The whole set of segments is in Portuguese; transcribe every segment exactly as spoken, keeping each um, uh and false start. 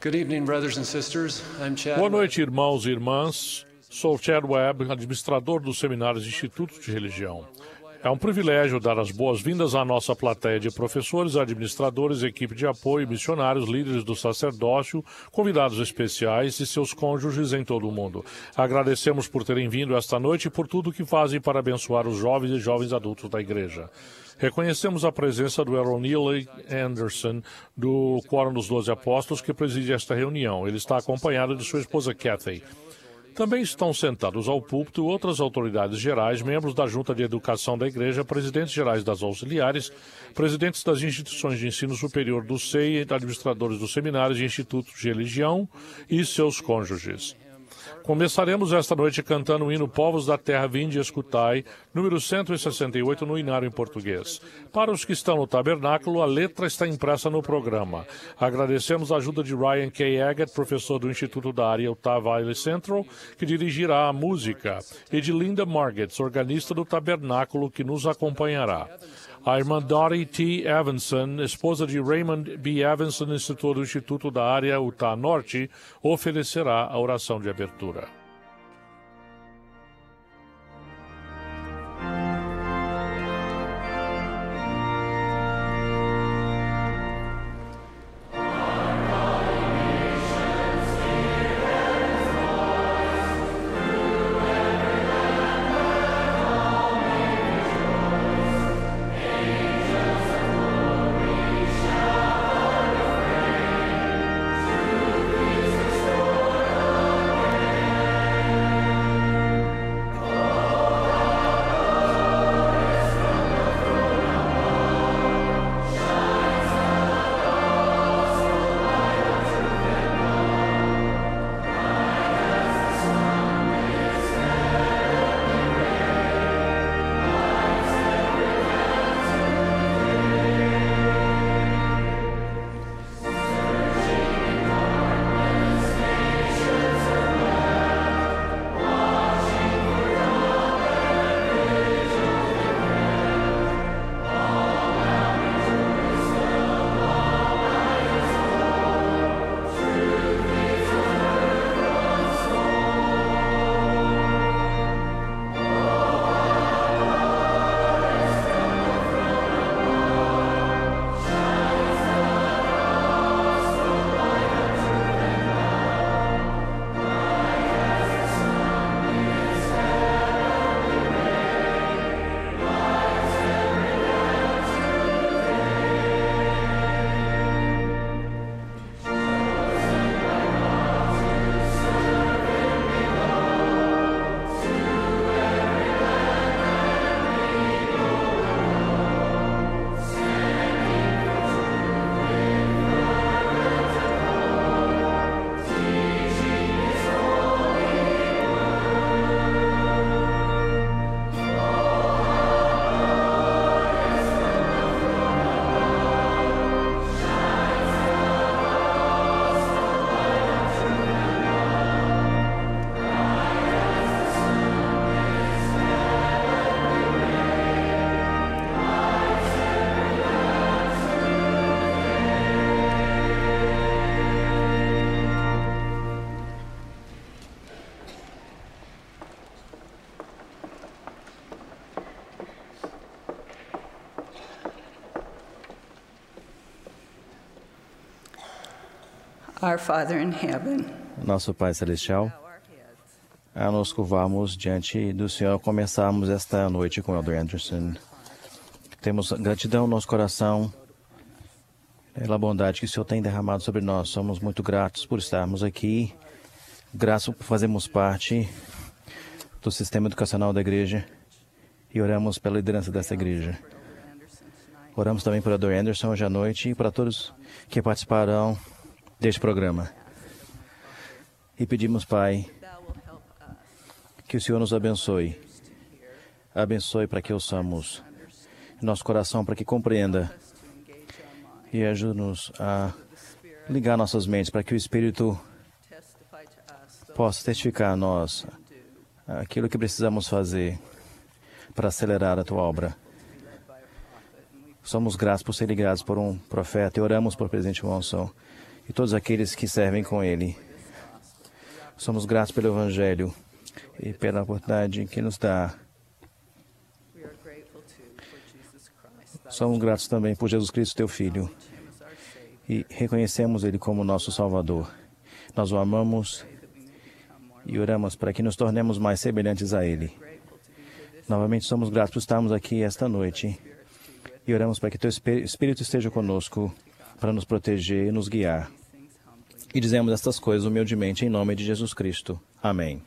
Good evening, brothers and sisters. I'm Chad. Boa noite, irmãos e irmãs. Sou Chad Webb, administrador dos Seminários e Institutos de Religião. É um privilégio dar as boas-vindas à nossa plateia de professores, administradores, equipe de apoio, missionários, líderes do sacerdócio, convidados especiais e seus cônjuges em todo o mundo. Agradecemos por terem vindo esta noite e por tudo que fazem para abençoar os jovens e jovens adultos da igreja. Reconhecemos a presença do Aaron Neely Anderson, do Quórum dos Doze Apóstolos, que preside esta reunião. Ele está acompanhado de sua esposa Kathy. Também estão sentados ao púlpito outras autoridades gerais, membros da Junta de Educação da Igreja, presidentes gerais das auxiliares, presidentes das instituições de ensino superior do S E I, administradores dos seminários e institutos de religião e seus cônjuges. Começaremos esta noite cantando o hino Povos da Terra, Vinde e Escutai, número cento e sessenta e oito no Inário em português. Para os que estão no tabernáculo, a letra está impressa no programa. Agradecemos a ajuda de Ryan K. Agat, professor do Instituto da área Utah Valley Central, que dirigirá a música, e de Linda Margetts, organista do tabernáculo, que nos acompanhará. A irmã Dottie T. Evanson, esposa de Raymond B. Evanson, instrutor do Instituto da área Utah Norte, oferecerá a oração de abertura. Our Father in heaven. Nosso Pai Celestial, a nos curvarmos diante do Senhor, começarmos esta noite com o Elder Anderson. Temos gratidão no nosso coração pela bondade que o Senhor tem derramado sobre nós. Somos muito gratos por estarmos aqui, gratos por fazermos parte do sistema educacional da igreja e oramos pela liderança dessa igreja. Oramos também por Elder Anderson hoje à noite e para todos que participarão deste programa. E pedimos, Pai, que o Senhor nos abençoe. Abençoe para que ouçamos nosso coração, para que compreenda e ajude-nos a ligar nossas mentes para que o Espírito possa testificar a nós aquilo que precisamos fazer para acelerar a Tua obra. Somos gratos por ser ligados por um profeta e oramos por Presidente Monson e todos aqueles que servem com Ele. Somos gratos pelo Evangelho e pela oportunidade que nos dá. Somos gratos também por Jesus Cristo, teu Filho, e reconhecemos Ele como nosso Salvador. Nós o amamos e oramos para que nos tornemos mais semelhantes a Ele. Novamente, somos gratos por estarmos aqui esta noite e oramos para que teu Espírito esteja conosco para nos proteger e nos guiar. E dizemos estas coisas humildemente em nome de Jesus Cristo. Amém.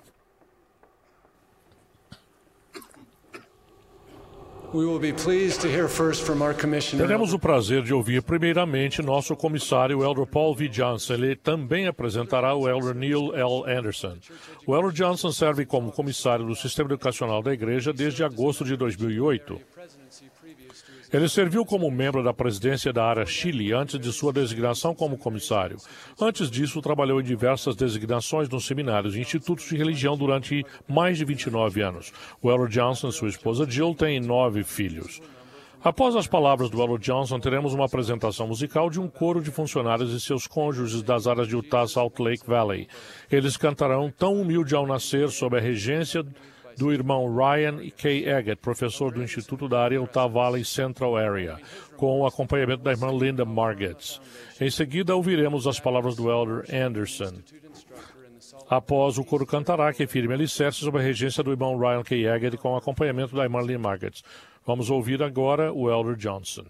We will be pleased to hear first from our commissioner. Teremos o prazer de ouvir primeiramente nosso comissário, o Elder Paul V. Johnson. Ele também apresentará o Elder Neil L. Anderson. O Elder Johnson serve como comissário do Sistema Educacional da Igreja desde agosto de dois mil e oito. Ele serviu como membro da presidência da área Chile antes de sua designação como comissário. Antes disso, trabalhou em diversas designações nos seminários e institutos de religião durante mais de vinte e nove anos. O Elder Johnson e sua esposa Jill têm nove filhos. Após as palavras do Elder Johnson, teremos uma apresentação musical de um coro de funcionários e seus cônjuges das áreas de Utah Salt Lake Valley. Eles cantarão Tão Humilde ao Nascer sob a regência do irmão Ryan K. Eggett, professor do Instituto da área Utah Valley Central Area, com o acompanhamento da irmã Linda Margetts. Em seguida, ouviremos as palavras do Elder Anderson. Após, o coro cantará Que Firme Alicerce sob a regência do irmão Ryan K. Eggett, com o acompanhamento da irmã Linda Margetts. Vamos ouvir agora o Elder Johnson.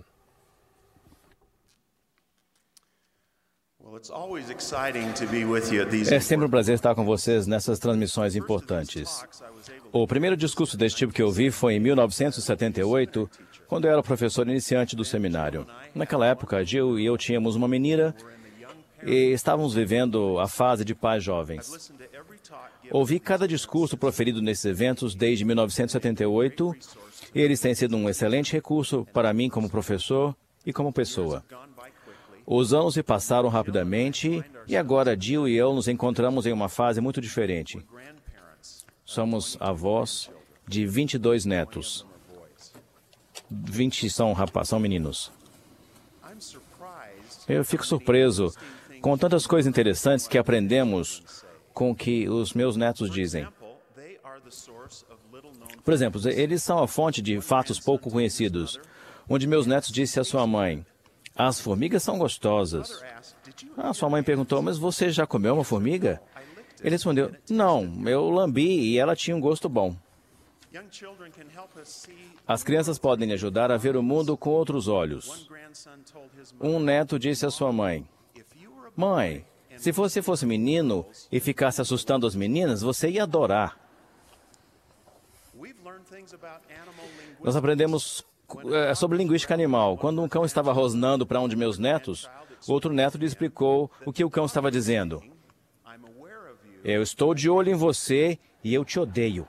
É sempre um prazer estar com vocês nessas transmissões importantes. O primeiro discurso desse tipo que eu vi foi em mil novecentos e setenta e oito, quando eu era professor iniciante do seminário. Naquela época, Jill e eu tínhamos uma menina e estávamos vivendo a fase de pais jovens. Ouvi cada discurso proferido nesses eventos desde mil novecentos e setenta e oito e eles têm sido um excelente recurso para mim como professor e como pessoa. Os anos se passaram rapidamente e agora Jill e eu nos encontramos em uma fase muito diferente. Somos avós de vinte e dois netos. vinte são rapazes, são meninos. Eu fico surpreso com tantas coisas interessantes que aprendemos com o que os meus netos dizem. Por exemplo, eles são a fonte de fatos pouco conhecidos. Um de meus netos disse à sua mãe: as formigas são gostosas. A sua mãe perguntou: mas você já comeu uma formiga? Ele respondeu: não, eu lambi e ela tinha um gosto bom. As crianças podem lhe ajudar a ver o mundo com outros olhos. Um neto disse à sua mãe: mãe, se você fosse menino e ficasse assustando as meninas, você ia adorar. Nós aprendemos sobre linguística animal. Quando um cão estava rosnando para um de meus netos, outro neto lhe explicou o que o cão estava dizendo. Eu estou de olho em você e eu te odeio.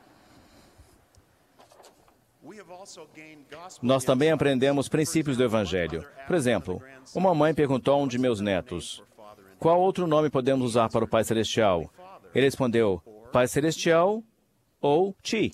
Nós também aprendemos princípios do Evangelho. Por exemplo, uma mãe perguntou a um de meus netos: qual outro nome podemos usar para o Pai Celestial? Ele respondeu: Pai Celestial ou Ti.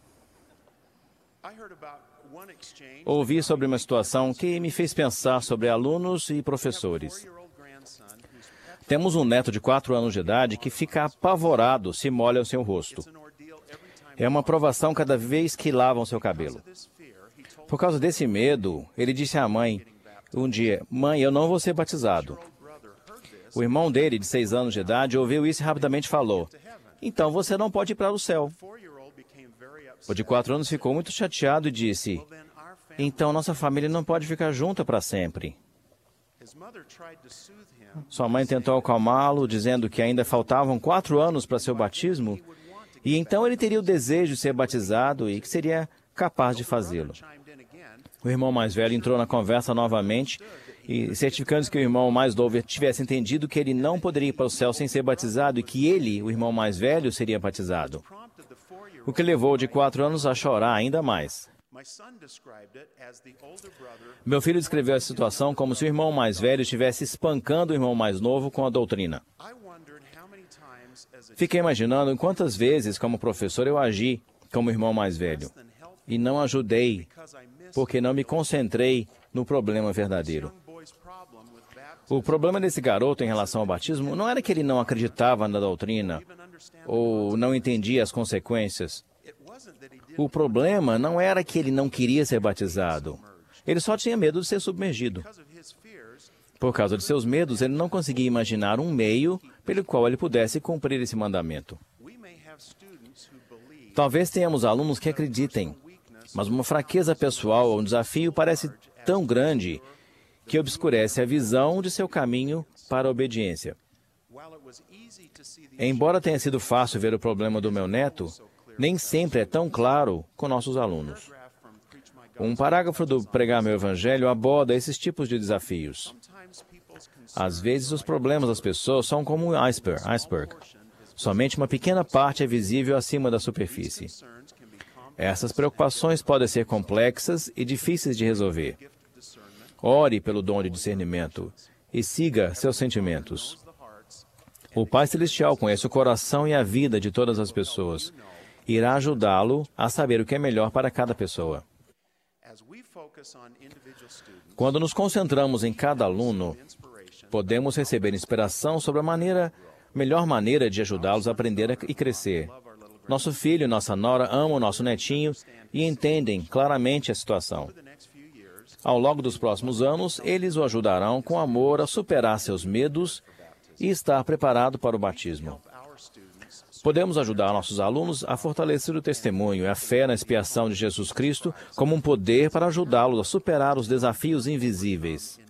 Ouvi sobre uma situação que me fez pensar sobre alunos e professores. Temos um neto de quatro anos de idade que fica apavorado se molha o seu rosto. É uma provação cada vez que lavam seu cabelo. Por causa desse medo, ele disse à mãe um dia: mãe, eu não vou ser batizado. O irmão dele, de seis anos de idade, ouviu isso e rapidamente falou: então você não pode ir para o céu. O de quatro anos ficou muito chateado e disse: então nossa família não pode ficar junta para sempre. Sua mãe tentou acalmá-lo, dizendo que ainda faltavam quatro anos para seu batismo, e então ele teria o desejo de ser batizado e que seria capaz de fazê-lo. O irmão mais velho entrou na conversa novamente, e certificando que o irmão mais novo tivesse entendido que ele não poderia ir para o céu sem ser batizado e que ele, o irmão mais velho, seria batizado. O que levou o de quatro anos a chorar ainda mais. Meu filho descreveu a situação como se o irmão mais velho estivesse espancando o irmão mais novo com a doutrina. Fiquei imaginando quantas vezes, como professor, eu agi como irmão mais velho e não ajudei porque não me concentrei no problema verdadeiro. O problema desse garoto em relação ao batismo não era que ele não acreditava na doutrina ou não entendia as consequências. O problema não era que ele não queria ser batizado. Ele só tinha medo de ser submergido. Por causa de seus medos, ele não conseguia imaginar um meio pelo qual ele pudesse cumprir esse mandamento. Talvez tenhamos alunos que acreditem, mas uma fraqueza pessoal ou um desafio parece tão grande que obscurece a visão de seu caminho para a obediência. Embora tenha sido fácil ver o problema do meu neto, nem sempre é tão claro com nossos alunos. Um parágrafo do Pregar Meu Evangelho aborda esses tipos de desafios. Às vezes, os problemas das pessoas são como um iceberg. iceberg. Somente uma pequena parte é visível acima da superfície. Essas preocupações podem ser complexas e difíceis de resolver. Ore pelo dom de discernimento e siga seus sentimentos. O Pai Celestial conhece o coração e a vida de todas as pessoas. Irá ajudá-lo a saber o que é melhor para cada pessoa. Quando nos concentramos em cada aluno, podemos receber inspiração sobre a maneira, melhor maneira de ajudá-los a aprender e crescer. Nosso filho e nossa nora amam o nosso netinho e entendem claramente a situação. Ao longo dos próximos anos, eles o ajudarão com amor a superar seus medos e estar preparado para o batismo. Podemos ajudar nossos alunos a fortalecer o testemunho e a fé na expiação de Jesus Cristo como um poder para ajudá-los a superar os desafios invisíveis.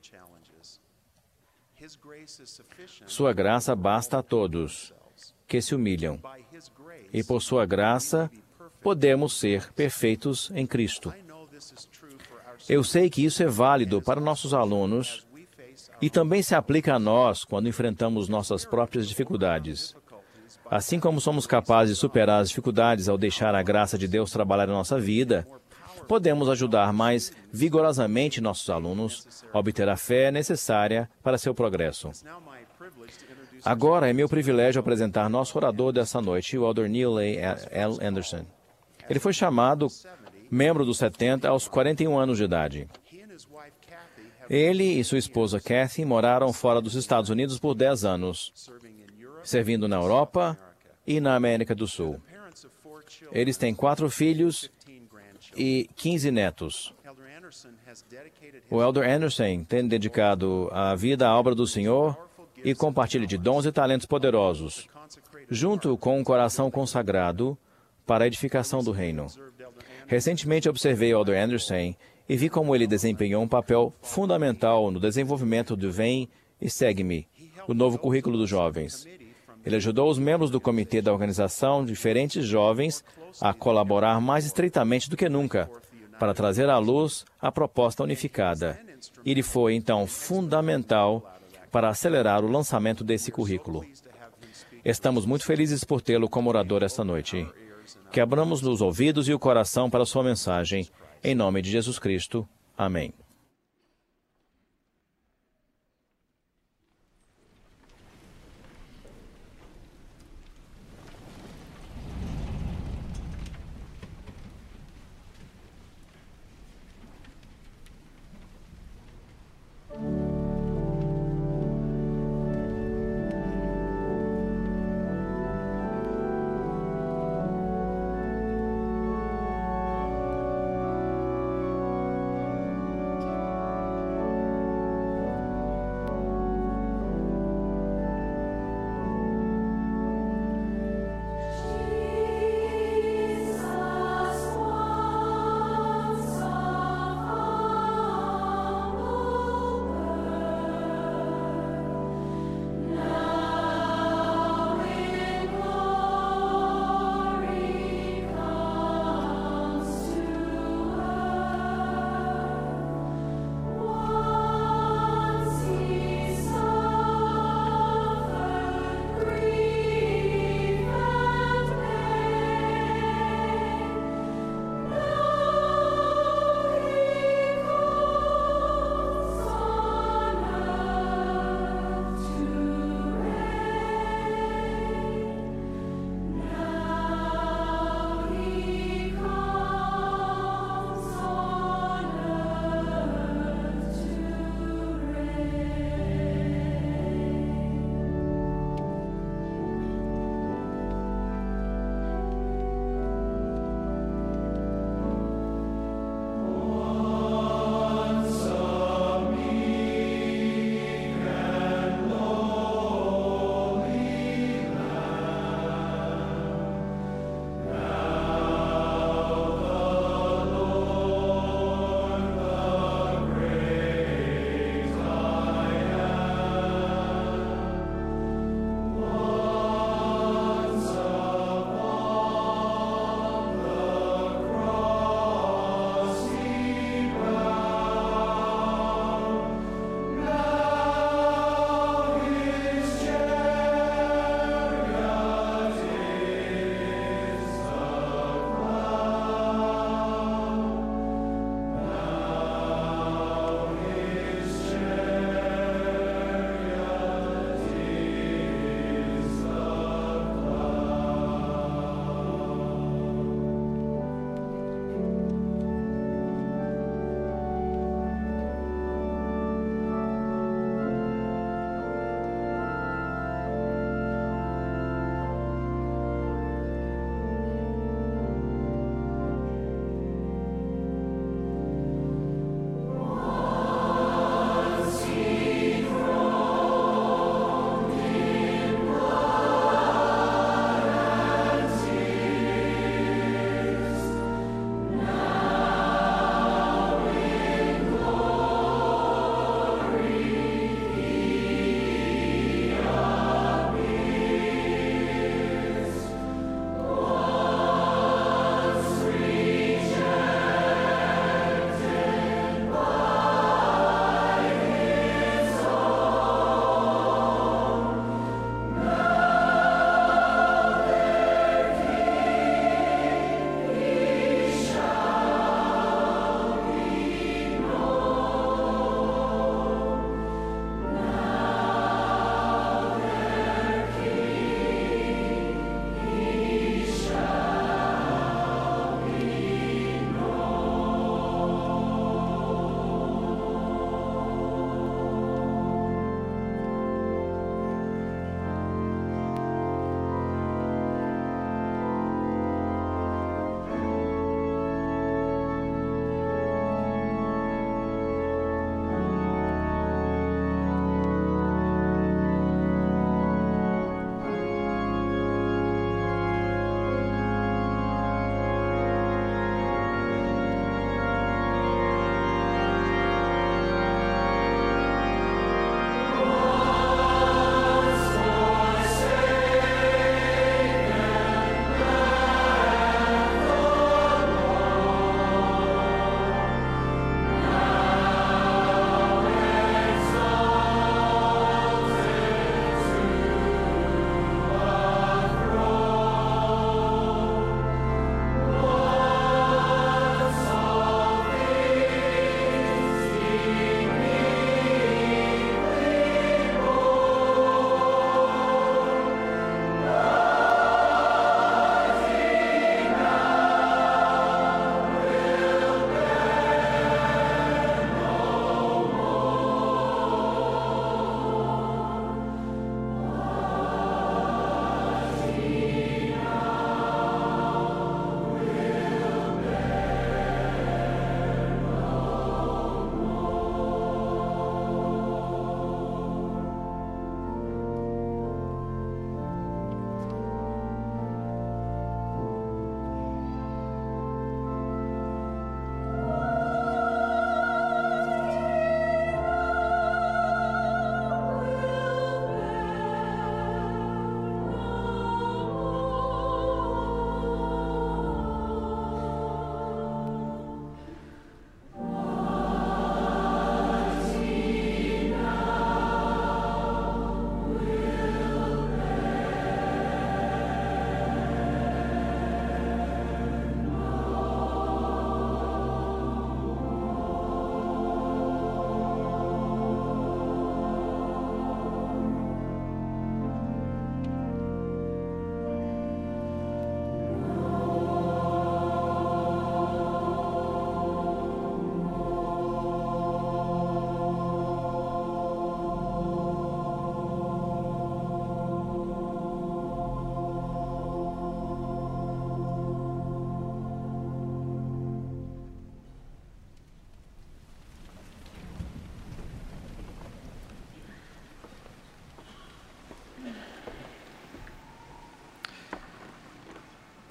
Sua graça basta a todos que se humilham. E por sua graça, podemos ser perfeitos em Cristo. Eu sei que isso é válido para nossos alunos e também se aplica a nós quando enfrentamos nossas próprias dificuldades. Assim como somos capazes de superar as dificuldades ao deixar a graça de Deus trabalhar em nossa vida, podemos ajudar mais vigorosamente nossos alunos a obter a fé necessária para seu progresso. Agora é meu privilégio apresentar nosso orador dessa noite, o elder Neil L. Anderson. Ele foi chamado membro dos setenta aos quarenta e um anos de idade. Ele e sua esposa Kathy moraram fora dos Estados Unidos por dez anos, servindo na Europa e na América do Sul. Eles têm quatro filhos e quinze netos. O elder Anderson tem dedicado a vida à obra do Senhor e compartilha de dons e talentos poderosos, junto com um coração consagrado para a edificação do reino. Recentemente observei o elder Anderson e vi como ele desempenhou um papel fundamental no desenvolvimento do Vem e Segue-me, o novo currículo dos jovens. Ele ajudou os membros do comitê da organização, diferentes jovens, a colaborar mais estreitamente do que nunca, para trazer à luz a proposta unificada. Ele foi, então, fundamental para acelerar o lançamento desse currículo. Estamos muito felizes por tê-lo como orador esta noite. Que abramos os ouvidos e o coração para a sua mensagem. Em nome de Jesus Cristo. Amém.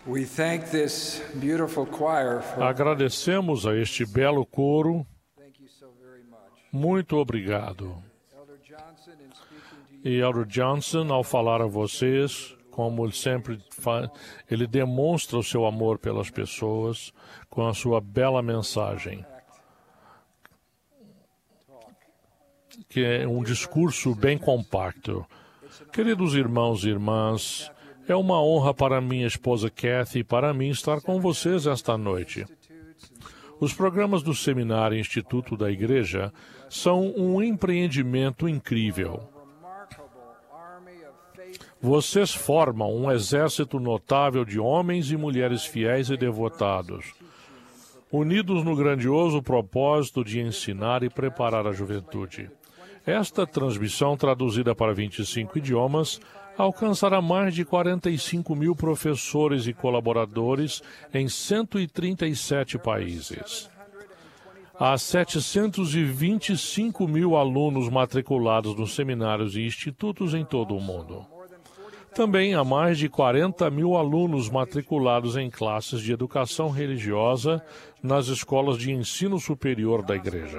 We thank this beautiful choir for... Agradecemos a este belo coro. Muito obrigado. E Elder Johnson, ao falar a vocês, como ele sempre faz, ele demonstra o seu amor pelas pessoas com a sua bela mensagem, que é um discurso bem compacto. Queridos irmãos e irmãs, é uma honra para minha esposa Kathy e para mim estar com vocês esta noite. Os programas do Seminário Instituto da Igreja são um empreendimento incrível. Vocês formam um exército notável de homens e mulheres fiéis e devotados, unidos no grandioso propósito de ensinar e preparar a juventude. Esta transmissão, traduzida para vinte e cinco idiomas, alcançará mais de quarenta e cinco mil professores e colaboradores em cento e trinta e sete países. Há setecentos e vinte e cinco mil alunos matriculados nos seminários e institutos em todo o mundo. Também há mais de quarenta mil alunos matriculados em classes de educação religiosa nas escolas de ensino superior da Igreja.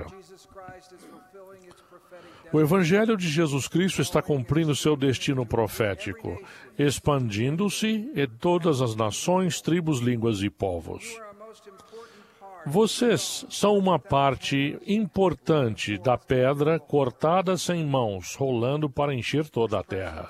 O Evangelho de Jesus Cristo está cumprindo seu destino profético, expandindo-se em todas as nações, tribos, línguas e povos. Vocês são uma parte importante da pedra cortada sem mãos, rolando para encher toda a terra.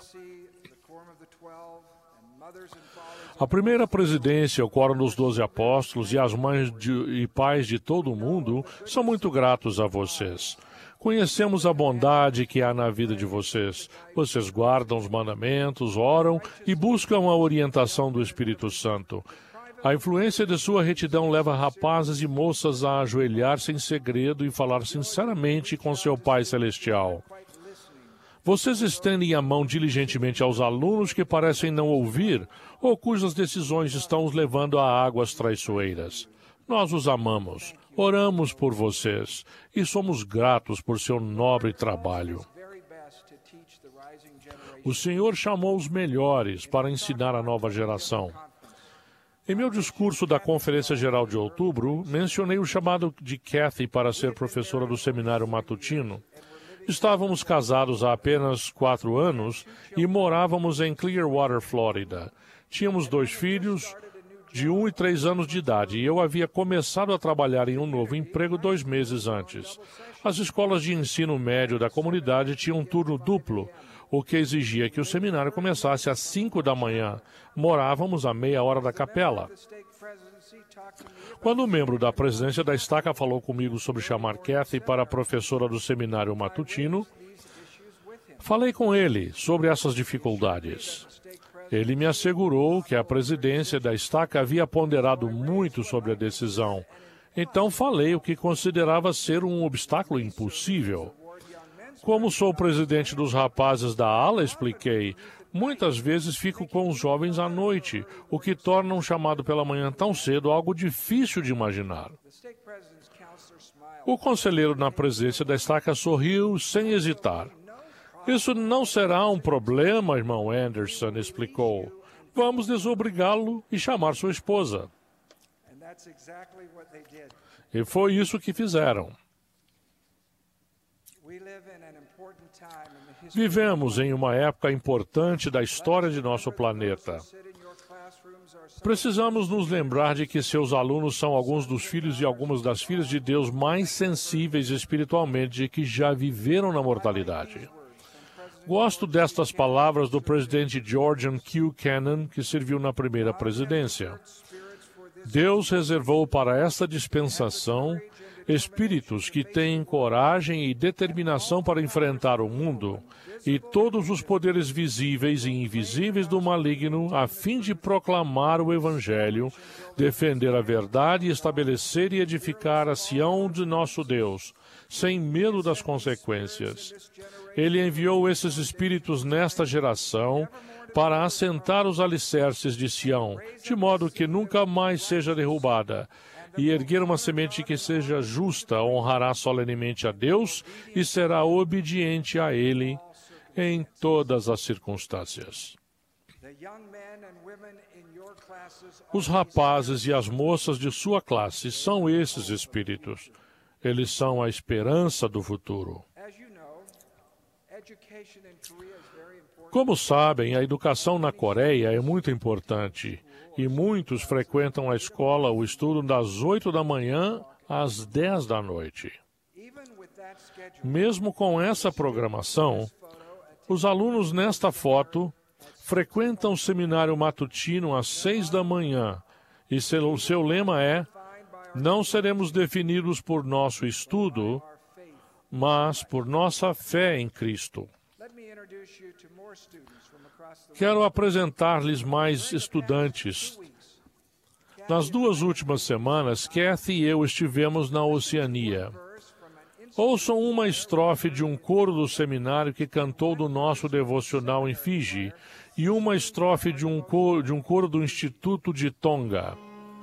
A primeira presidência, o quórum dos doze apóstolos e as mães de, e pais de todo o mundo são muito gratos a vocês. Conhecemos a bondade que há na vida de vocês. Vocês guardam os mandamentos, oram e buscam a orientação do Espírito Santo. A influência de sua retidão leva rapazes e moças a ajoelhar-se em segredo e falar sinceramente com seu Pai Celestial. Vocês estendem a mão diligentemente aos alunos que parecem não ouvir ou cujas decisões estão os levando a águas traiçoeiras. Nós os amamos, oramos por vocês e somos gratos por seu nobre trabalho. O Senhor chamou os melhores para ensinar a nova geração. Em meu discurso da Conferência Geral de outubro, mencionei o chamado de Kathy para ser professora do seminário matutino. Estávamos casados há apenas quatro anos e morávamos em Clearwater, Flórida. Tínhamos dois filhos de um e três anos de idade, e eu havia começado a trabalhar em um novo emprego dois meses antes. As escolas de ensino médio da comunidade tinham um turno duplo, o que exigia que o seminário começasse às cinco da manhã. Morávamos a meia hora da capela. Quando um membro da presidência da estaca falou comigo sobre chamar Kathy para professora do seminário matutino, falei com ele sobre essas dificuldades. Ele me assegurou que a presidência da estaca havia ponderado muito sobre a decisão. Então falei o que considerava ser um obstáculo impossível. Como sou presidente dos rapazes da ala, expliquei, muitas vezes fico com os jovens à noite, o que torna um chamado pela manhã tão cedo algo difícil de imaginar. O conselheiro na presidência da estaca sorriu sem hesitar. Isso não será um problema, irmão Anderson, explicou. Vamos desobrigá-lo e chamar sua esposa. E foi isso que fizeram. Vivemos em uma época importante da história de nosso planeta. Precisamos nos lembrar de que seus alunos são alguns dos filhos e algumas das filhas de Deus mais sensíveis espiritualmente e que já viveram na mortalidade. Gosto destas palavras do presidente Georgian Q. Cannon, que serviu na primeira presidência. Deus reservou para esta dispensação espíritos que têm coragem e determinação para enfrentar o mundo e todos os poderes visíveis e invisíveis do maligno, a fim de proclamar o Evangelho, defender a verdade, estabelecer e edificar a Sião de nosso Deus, sem medo das consequências. Ele enviou esses espíritos nesta geração para assentar os alicerces de Sião, de modo que nunca mais seja derrubada, e erguer uma semente que seja justa, honrará solenemente a Deus e será obediente a Ele em todas as circunstâncias. Os rapazes e as moças de sua classe são esses espíritos. Eles são a esperança do futuro. Como sabem, a educação na Coreia é muito importante e muitos frequentam a escola ou estudam das oito da manhã às dez da noite. Mesmo com essa programação, os alunos nesta foto frequentam o seminário matutino às seis da manhã e seu, seu lema é: não seremos definidos por nosso estudo, mas por nossa fé em Cristo. Quero apresentar-lhes mais estudantes. Nas duas últimas semanas, Kathy e eu estivemos na Oceania. Ouçam uma estrofe de um coro do seminário que cantou do nosso devocional em Fiji e uma estrofe de um coro, de um coro do Instituto de Tonga.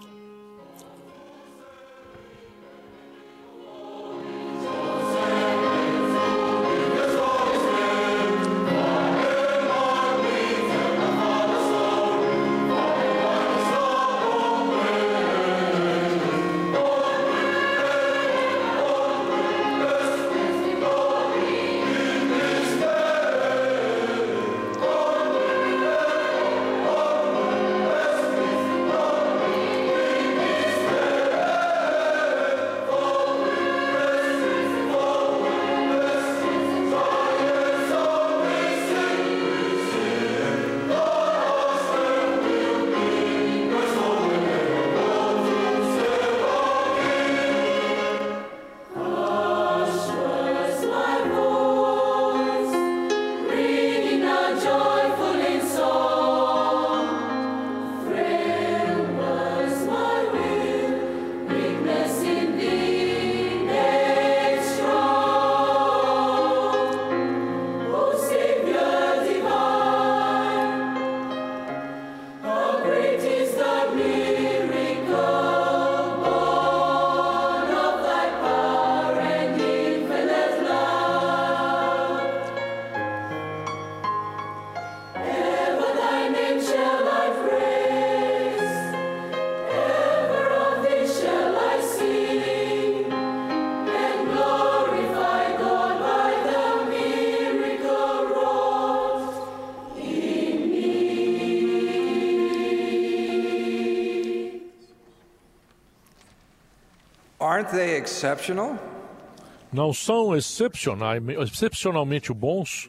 Aren't they exceptional? Não são excepcionalmente bons?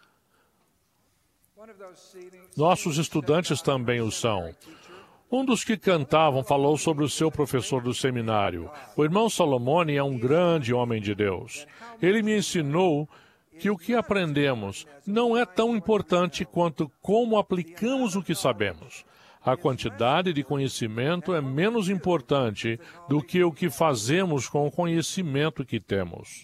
Nossos estudantes também o são. Um dos que cantavam falou sobre o seu professor do seminário. O irmão Salomone é um grande homem de Deus. Ele me ensinou que o que aprendemos não é tão importante quanto como aplicamos o que sabemos. A quantidade de conhecimento é menos importante do que o que fazemos com o conhecimento que temos.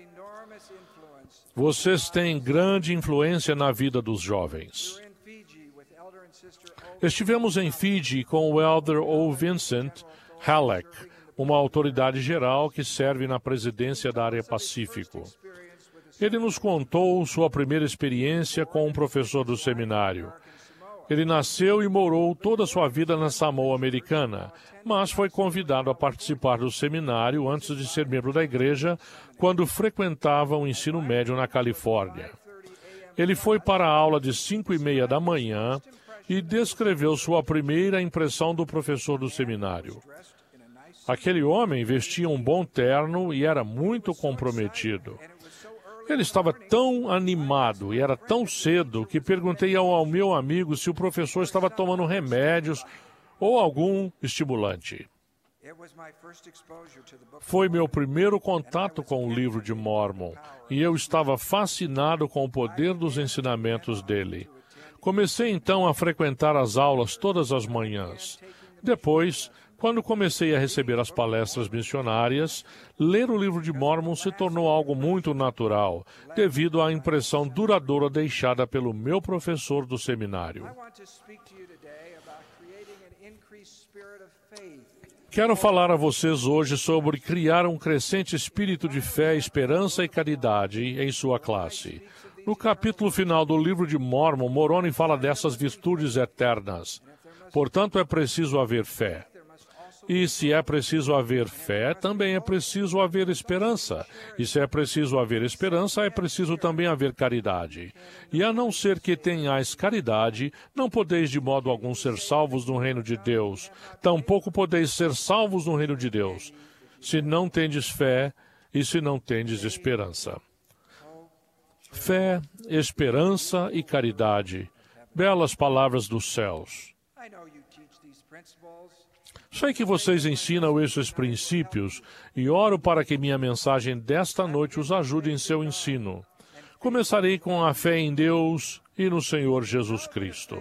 Vocês têm grande influência na vida dos jovens. Estivemos em Fiji com o Elder O. Vincent Halleck, uma autoridade geral que serve na presidência da área Pacífico. Ele nos contou sua primeira experiência com um professor do seminário. Ele nasceu e morou toda a sua vida na Samoa Americana, mas foi convidado a participar do seminário antes de ser membro da igreja, quando frequentava o ensino médio na Califórnia. Ele foi para a aula de cinco e meia da manhã e descreveu sua primeira impressão do professor do seminário. Aquele homem vestia um bom terno e era muito comprometido. Ele estava tão animado e era tão cedo que perguntei ao, ao meu amigo se o professor estava tomando remédios ou algum estimulante. Foi meu primeiro contato com o livro de Mórmon e eu estava fascinado com o poder dos ensinamentos dele. Comecei então a frequentar as aulas todas as manhãs. Depois, quando comecei a receber as palestras missionárias, ler o livro de Mórmon se tornou algo muito natural, devido à impressão duradoura deixada pelo meu professor do seminário. Quero falar a vocês hoje sobre criar um crescente espírito de fé, esperança e caridade em sua classe. No capítulo final do livro de Mórmon, Moroni fala dessas virtudes eternas. Portanto, é preciso haver fé. E se é preciso haver fé, também é preciso haver esperança. E se é preciso haver esperança, é preciso também haver caridade. E a não ser que tenhais caridade, não podeis de modo algum ser salvos no reino de Deus. Tampouco podeis ser salvos no reino de Deus, se não tendes fé e se não tendes esperança. Fé, esperança e caridade. Belas palavras dos céus. Sei que vocês ensinam esses princípios e oro para que minha mensagem desta noite os ajude em seu ensino. Começarei com a fé em Deus e no Senhor Jesus Cristo.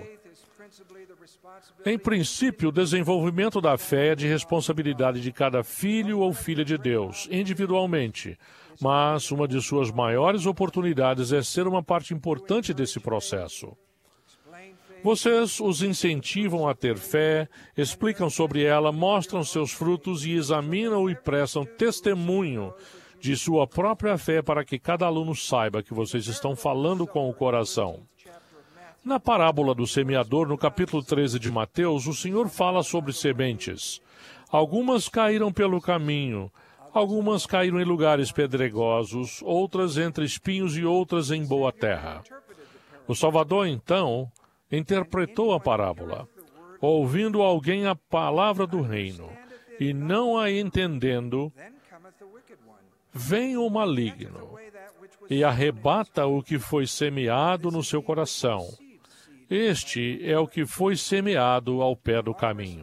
Em princípio, o desenvolvimento da fé é de responsabilidade de cada filho ou filha de Deus, individualmente, mas uma de suas maiores oportunidades é ser uma parte importante desse processo. Vocês os incentivam a ter fé, explicam sobre ela, mostram seus frutos e examinam e prestam testemunho de sua própria fé para que cada aluno saiba que vocês estão falando com o coração. Na parábola do semeador, no capítulo treze de Mateus, o Senhor fala sobre sementes. Algumas caíram pelo caminho, algumas caíram em lugares pedregosos, outras entre espinhos e outras em boa terra. O Salvador, então, interpretou a parábola, ouvindo alguém a palavra do reino, e não a entendendo, vem o maligno e arrebata o que foi semeado no seu coração. Este é o que foi semeado ao pé do caminho.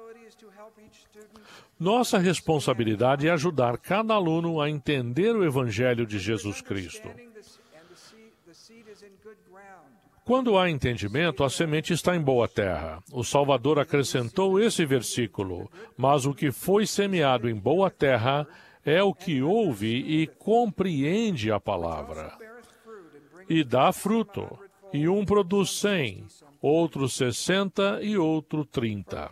Nossa responsabilidade é ajudar cada aluno a entender o Evangelho de Jesus Cristo. Quando há entendimento, a semente está em boa terra. O Salvador acrescentou esse versículo, mas o que foi semeado em boa terra é o que ouve e compreende a palavra. E dá fruto, e um produz cem, outro sessenta e outro trinta.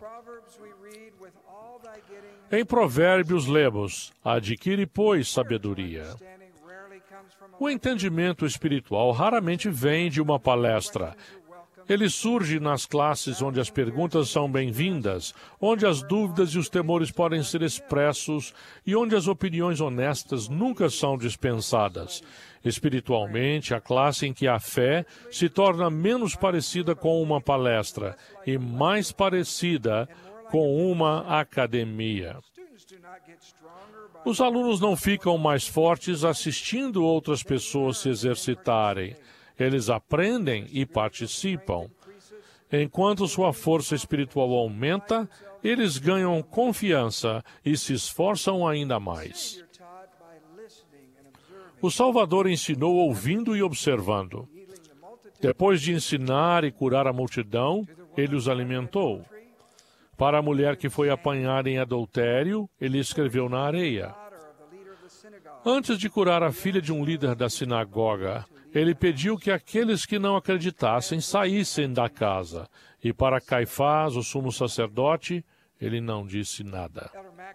Em Provérbios lemos, adquire, pois, sabedoria. O entendimento espiritual raramente vem de uma palestra. Ele surge nas classes onde as perguntas são bem-vindas, onde as dúvidas e os temores podem ser expressos e onde as opiniões honestas nunca são dispensadas. Espiritualmente, a classe em que a fé se torna menos parecida com uma palestra e mais parecida com uma academia. Os alunos não ficam mais fortes assistindo outras pessoas se exercitarem. Eles aprendem e participam. Enquanto sua força espiritual aumenta, eles ganham confiança e se esforçam ainda mais. O Salvador ensinou ouvindo e observando. Depois de ensinar e curar a multidão, ele os alimentou. Para a mulher que foi apanhada em adultério, ele escreveu na areia. Antes de curar a filha de um líder da sinagoga, ele pediu que aqueles que não acreditassem saíssem da casa. E para Caifás, o sumo sacerdote, ele não disse nada.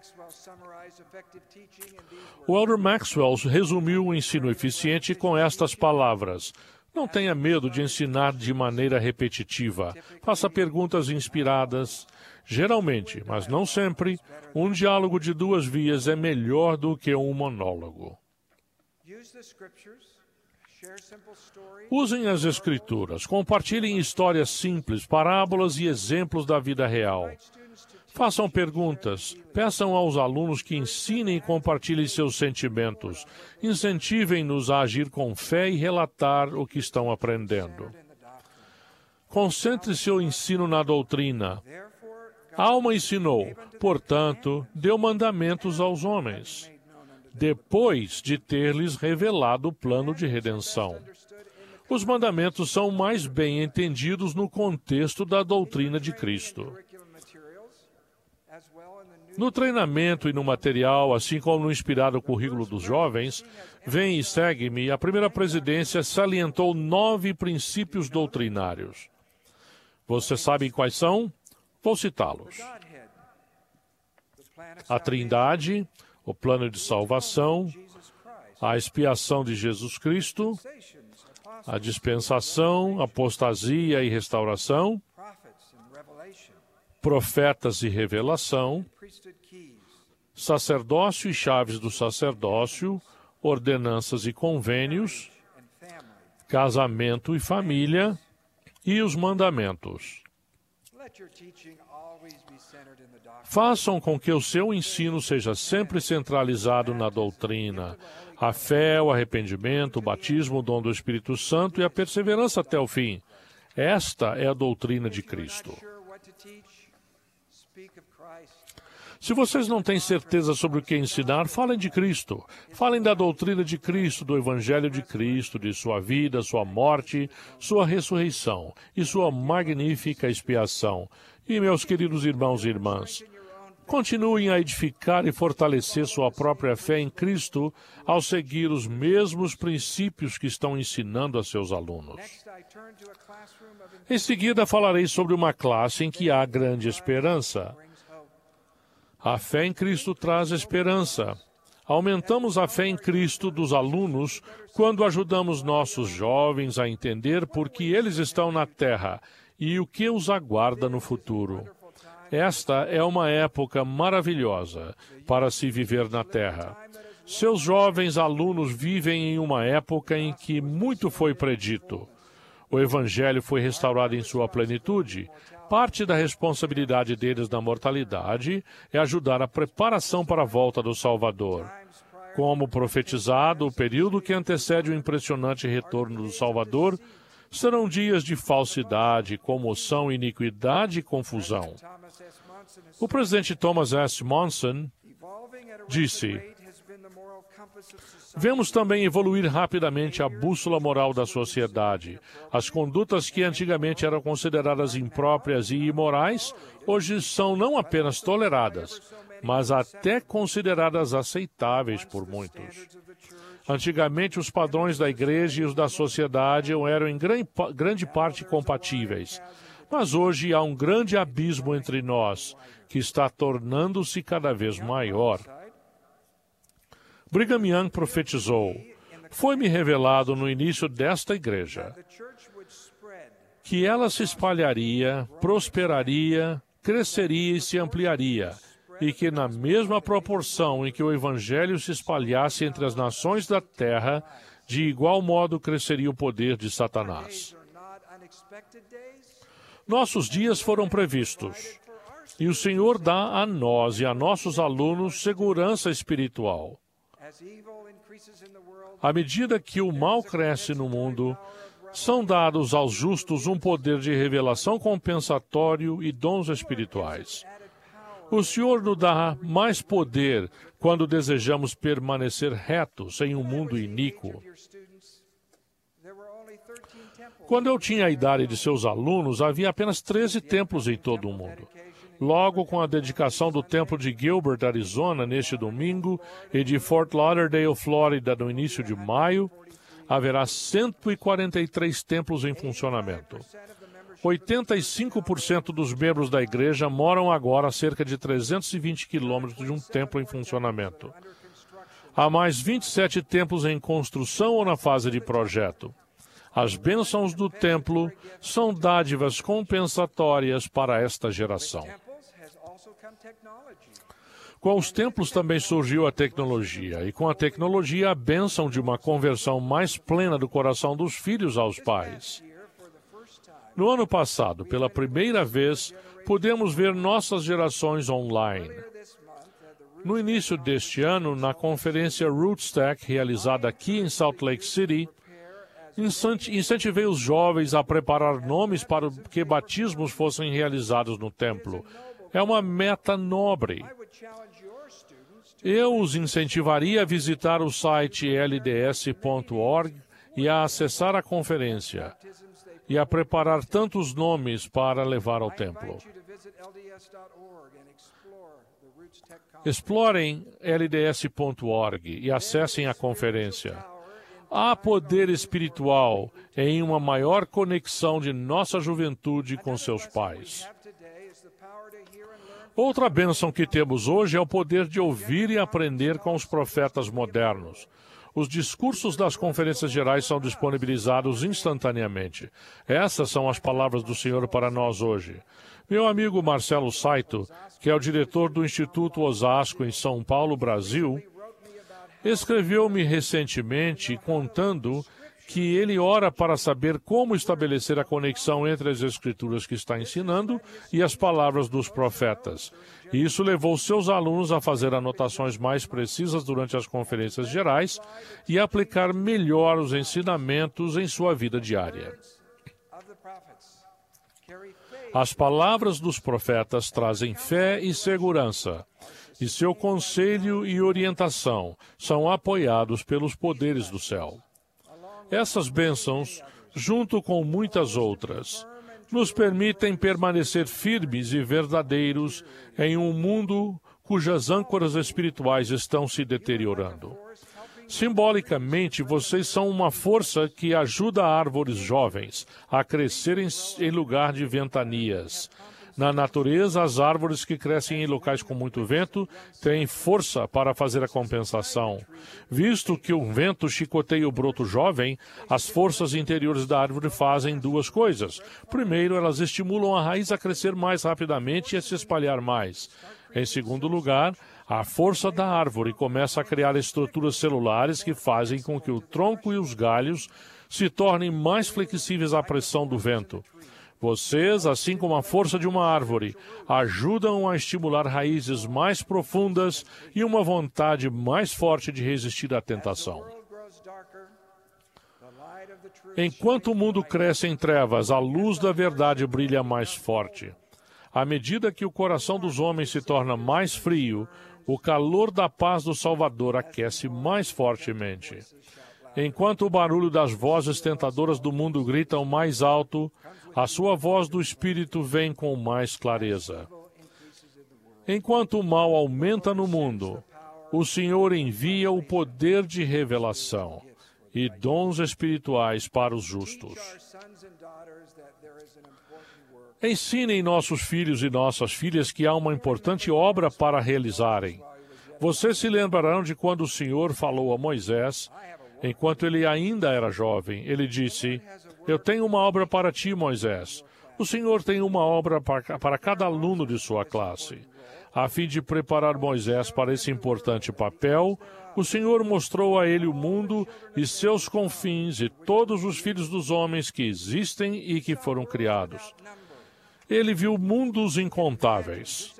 O Elder Maxwell resumiu o ensino eficiente com estas palavras: não tenha medo de ensinar de maneira repetitiva. Faça perguntas inspiradas. Geralmente, mas não sempre, um diálogo de duas vias é melhor do que um monólogo. Usem as Escrituras, compartilhem histórias simples, parábolas e exemplos da vida real. Façam perguntas, peçam aos alunos que ensinem e compartilhem seus sentimentos. Incentivem-nos a agir com fé e relatar o que estão aprendendo. Concentre seu ensino na doutrina. Alma ensinou, portanto, deu mandamentos aos homens, depois de ter-lhes revelado o plano de redenção. Os mandamentos são mais bem entendidos no contexto da doutrina de Cristo. No treinamento e no material, assim como no inspirado currículo dos jovens, Vem e Segue-me, a primeira presidência salientou nove princípios doutrinários. Vocês sabem quais são? Vou citá-los. A Trindade, o plano de salvação, a expiação de Jesus Cristo, a dispensação, apostasia e restauração, profetas e revelação, sacerdócio e chaves do sacerdócio, ordenanças e convênios, casamento e família e os mandamentos. Façam com que o seu ensino seja sempre centralizado na doutrina, a fé, o arrependimento, o batismo, o dom do Espírito Santo e a perseverança até o fim. Esta é a doutrina de Cristo. Se vocês não têm certeza sobre o que ensinar, falem de Cristo. Falem da doutrina de Cristo, do Evangelho de Cristo, de sua vida, sua morte, sua ressurreição e sua magnífica expiação. E, meus queridos irmãos e irmãs, continuem a edificar e fortalecer sua própria fé em Cristo ao seguir os mesmos princípios que estão ensinando a seus alunos. Em seguida, falarei sobre uma classe em que há grande esperança. A fé em Cristo traz esperança. Aumentamos a fé em Cristo dos alunos quando ajudamos nossos jovens a entender por que eles estão na Terra e o que os aguarda no futuro. Esta é uma época maravilhosa para se viver na Terra. Seus jovens alunos vivem em uma época em que muito foi predito. O Evangelho foi restaurado em sua plenitude. Parte da responsabilidade deles na mortalidade é ajudar a preparação para a volta do Salvador. Como profetizado, o período que antecede o impressionante retorno do Salvador serão dias de falsidade, comoção, iniquidade e confusão. O presidente Thomas S. Monson disse: vemos também evoluir rapidamente a bússola moral da sociedade. As condutas que antigamente eram consideradas impróprias e imorais, hoje são não apenas toleradas, mas até consideradas aceitáveis por muitos. Antigamente, os padrões da igreja e os da sociedade eram em grande parte compatíveis. Mas hoje há um grande abismo entre nós, que está tornando-se cada vez maior. Brigham Young profetizou: foi-me revelado no início desta igreja que ela se espalharia, prosperaria, cresceria e se ampliaria, e que na mesma proporção em que o Evangelho se espalhasse entre as nações da terra, de igual modo cresceria o poder de Satanás. Nossos dias foram previstos, e o Senhor dá a nós e a nossos alunos segurança espiritual. À medida que o mal cresce no mundo, são dados aos justos um poder de revelação compensatório e dons espirituais. O Senhor nos dá mais poder quando desejamos permanecer retos em um mundo iníquo. Quando eu tinha a idade de seus alunos, havia apenas treze templos em todo o mundo. Logo, com a dedicação do templo de Gilbert, Arizona, neste domingo, e de Fort Lauderdale, Flórida, no início de maio, haverá cento e quarenta e três templos em funcionamento. oitenta e cinco por cento dos membros da igreja moram agora a cerca de trezentos e vinte quilômetros de um templo em funcionamento. Há mais vinte e sete templos em construção ou na fase de projeto. As bênçãos do templo são dádivas compensatórias para esta geração. Com os templos também surgiu a tecnologia, e com a tecnologia a bênção de uma conversão mais plena do coração dos filhos aos pais. No ano passado, pela primeira vez, pudemos ver nossas gerações online. No início deste ano, na conferência RootsTech, realizada aqui em Salt Lake City, incentivei os jovens a preparar nomes para que batismos fossem realizados no templo. É uma meta nobre. Eu os incentivaria a visitar o site L D S ponto org e a acessar a conferência, e a preparar tantos nomes para levar ao templo. Explorem L D S ponto org e acessem a conferência. Há poder espiritual em uma maior conexão de nossa juventude com seus pais. Outra bênção que temos hoje é o poder de ouvir e aprender com os profetas modernos. Os discursos das conferências gerais são disponibilizados instantaneamente. Essas são as palavras do Senhor para nós hoje. Meu amigo Marcelo Saito, que é o diretor do Instituto Osasco em São Paulo, Brasil, escreveu-me recentemente contando que ele ora para saber como estabelecer a conexão entre as escrituras que está ensinando e as palavras dos profetas. E isso levou seus alunos a fazer anotações mais precisas durante as conferências gerais e aplicar melhor os ensinamentos em sua vida diária. As palavras dos profetas trazem fé e segurança, e seu conselho e orientação são apoiados pelos poderes do céu. Essas bênçãos, junto com muitas outras, nos permitem permanecer firmes e verdadeiros em um mundo cujas âncoras espirituais estão se deteriorando. Simbolicamente, vocês são uma força que ajuda árvores jovens a crescerem em lugar de ventanias. Na natureza, as árvores que crescem em locais com muito vento têm força para fazer a compensação. Visto que o vento chicoteia o broto jovem, as forças interiores da árvore fazem duas coisas. Primeiro, elas estimulam a raiz a crescer mais rapidamente e a se espalhar mais. Em segundo lugar, a força da árvore começa a criar estruturas celulares que fazem com que o tronco e os galhos se tornem mais flexíveis à pressão do vento. Vocês, assim como a força de uma árvore, ajudam a estimular raízes mais profundas e uma vontade mais forte de resistir à tentação. Enquanto o mundo cresce em trevas, a luz da verdade brilha mais forte. À medida que o coração dos homens se torna mais frio, o calor da paz do Salvador aquece mais fortemente. Enquanto o barulho das vozes tentadoras do mundo gritam mais alto, a sua voz do Espírito vem com mais clareza. Enquanto o mal aumenta no mundo, o Senhor envia o poder de revelação e dons espirituais para os justos. Ensinem nossos filhos e nossas filhas que há uma importante obra para realizarem. Vocês se lembrarão de quando o Senhor falou a Moisés, enquanto ele ainda era jovem. Ele disse: Eu tenho uma obra para ti, Moisés. O Senhor tem uma obra para, para cada aluno de sua classe. A fim de preparar Moisés para esse importante papel, o Senhor mostrou a ele o mundo e seus confins e todos os filhos dos homens que existem e que foram criados. Ele viu mundos incontáveis.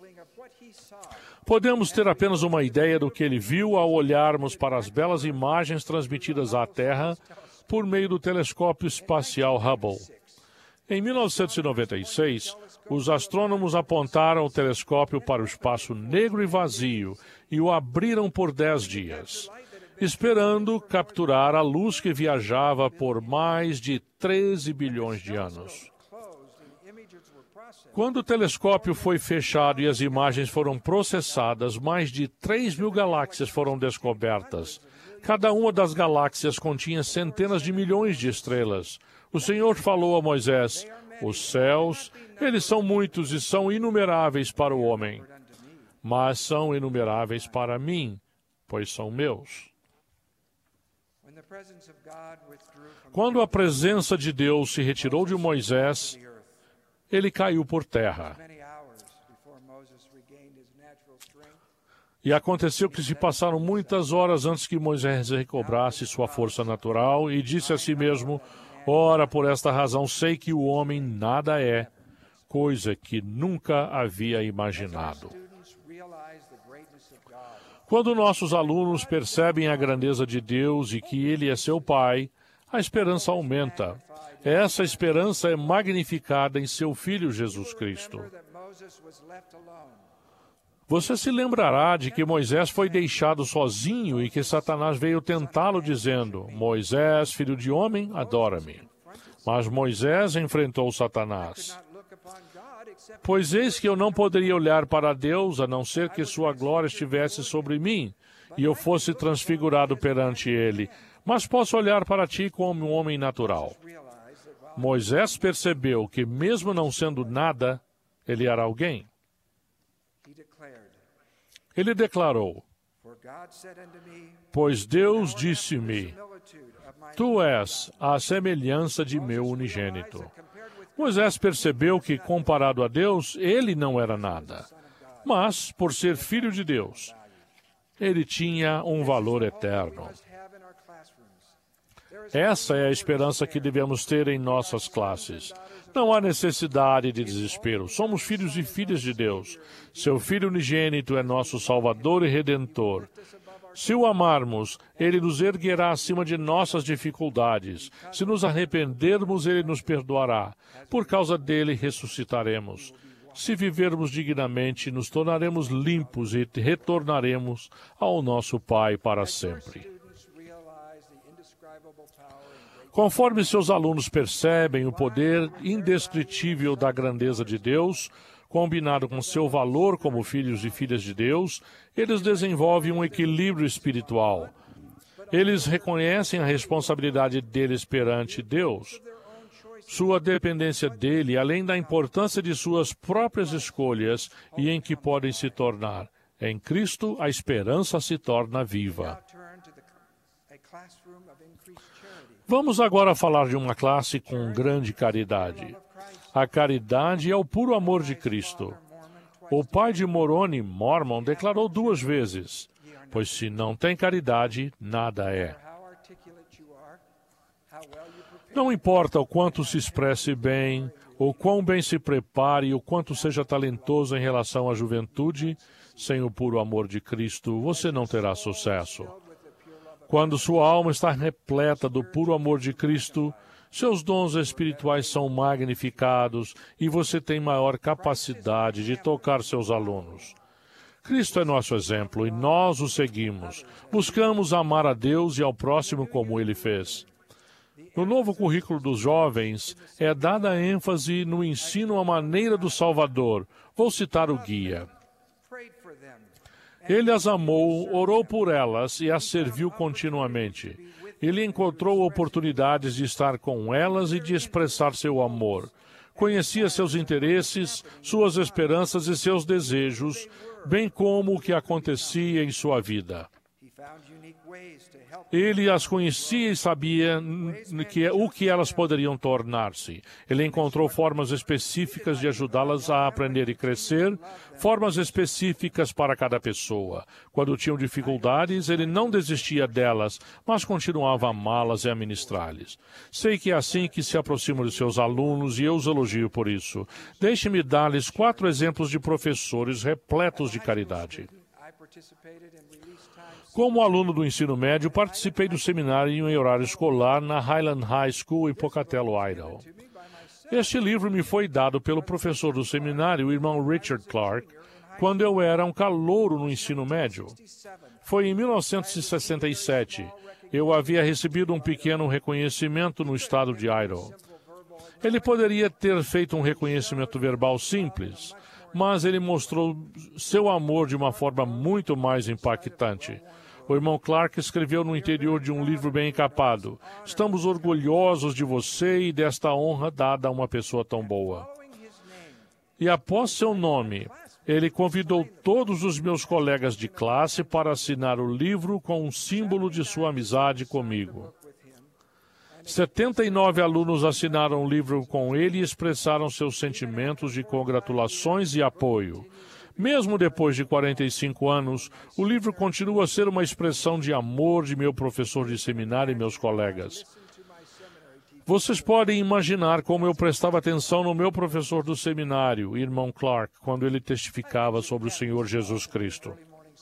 Podemos ter apenas uma ideia do que ele viu ao olharmos para as belas imagens transmitidas à Terra por meio do telescópio espacial Hubble. Em mil novecentos e noventa e seis, os astrônomos apontaram o telescópio para o espaço negro e vazio e o abriram por dez dias, esperando capturar a luz que viajava por mais de treze bilhões de anos. Quando o telescópio foi fechado e as imagens foram processadas, mais de três mil galáxias foram descobertas. Cada uma das galáxias continha centenas de milhões de estrelas. O Senhor falou a Moisés: os céus, eles são muitos e são inumeráveis para o homem, mas são inumeráveis para mim, pois são meus. Quando a presença de Deus se retirou de Moisés, ele caiu por terra. E aconteceu que se passaram muitas horas antes que Moisés recobrasse sua força natural e disse a si mesmo: ora, por esta razão sei que o homem nada é, coisa que nunca havia imaginado. Quando nossos alunos percebem a grandeza de Deus e que Ele é seu Pai, a esperança aumenta. Essa esperança é magnificada em seu Filho Jesus Cristo. Você se lembrará de que Moisés foi deixado sozinho e que Satanás veio tentá-lo dizendo: Moisés, filho de homem, adora-me. Mas Moisés enfrentou Satanás. Pois eis que eu não poderia olhar para Deus a não ser que sua glória estivesse sobre mim e eu fosse transfigurado perante ele. Mas posso olhar para ti como um homem natural. Moisés percebeu que, mesmo não sendo nada, ele era alguém. Ele declarou: Pois Deus disse-me, tu és a semelhança de meu unigênito. Moisés percebeu que, comparado a Deus, ele não era nada. Mas, por ser filho de Deus, ele tinha um valor eterno. Essa é a esperança que devemos ter em nossas classes. Não há necessidade de desespero. Somos filhos e filhas de Deus. Seu Filho unigênito é nosso Salvador e Redentor. Se o amarmos, Ele nos erguerá acima de nossas dificuldades. Se nos arrependermos, Ele nos perdoará. Por causa dele, ressuscitaremos. Se vivermos dignamente, nos tornaremos limpos e retornaremos ao nosso Pai para sempre. Conforme seus alunos percebem o poder indescritível da grandeza de Deus, combinado com seu valor como filhos e filhas de Deus, eles desenvolvem um equilíbrio espiritual. Eles reconhecem a responsabilidade deles perante Deus, sua dependência dele, além da importância de suas próprias escolhas e em que podem se tornar. Em Cristo, a esperança se torna viva. Vamos agora falar de uma classe com grande caridade. A caridade é o puro amor de Cristo. O pai de Moroni, Mormon, declarou duas vezes, pois se não tem caridade, nada é. Não importa o quanto se expresse bem, o quão bem se prepare e o quanto seja talentoso em relação à juventude, sem o puro amor de Cristo, você não terá sucesso. Quando sua alma está repleta do puro amor de Cristo, seus dons espirituais são magnificados e você tem maior capacidade de tocar seus alunos. Cristo é nosso exemplo e nós o seguimos. Buscamos amar a Deus e ao próximo como Ele fez. No novo currículo dos jovens, é dada ênfase no ensino à maneira do Salvador. Vou citar o guia. Ele as amou, orou por elas e as serviu continuamente. Ele encontrou oportunidades de estar com elas e de expressar seu amor. Conhecia seus interesses, suas esperanças e seus desejos, bem como o que acontecia em sua vida. Ele as conhecia e sabia que, o que elas poderiam tornar-se. Ele encontrou formas específicas de ajudá-las a aprender e crescer, formas específicas para cada pessoa. Quando tinham dificuldades, ele não desistia delas, mas continuava a amá-las e a ministrar-lhes. Sei que é assim que se aproxima de seus alunos e eu os elogio por isso. Deixe-me dar-lhes quatro exemplos de professores repletos de caridade. Como aluno do ensino médio, participei do seminário em horário escolar na Highland High School em Pocatello, Idaho. Este livro me foi dado pelo professor do seminário, o irmão Richard Clark, quando eu era um calouro no ensino médio. Foi em mil novecentos e sessenta e sete. Eu havia recebido um pequeno reconhecimento no estado de Idaho. Ele poderia ter feito um reconhecimento verbal simples, mas ele mostrou seu amor de uma forma muito mais impactante. O irmão Clark escreveu no interior de um livro bem encapado: "Estamos orgulhosos de você e desta honra dada a uma pessoa tão boa." E após seu nome, ele convidou todos os meus colegas de classe para assinar o livro com um símbolo de sua amizade comigo. setenta e nove alunos assinaram o livro com ele e expressaram seus sentimentos de congratulações e apoio. Mesmo depois de quarenta e cinco anos, o livro continua a ser uma expressão de amor de meu professor de seminário e meus colegas. Vocês podem imaginar como eu prestava atenção no meu professor do seminário, irmão Clark, quando ele testificava sobre o Senhor Jesus Cristo.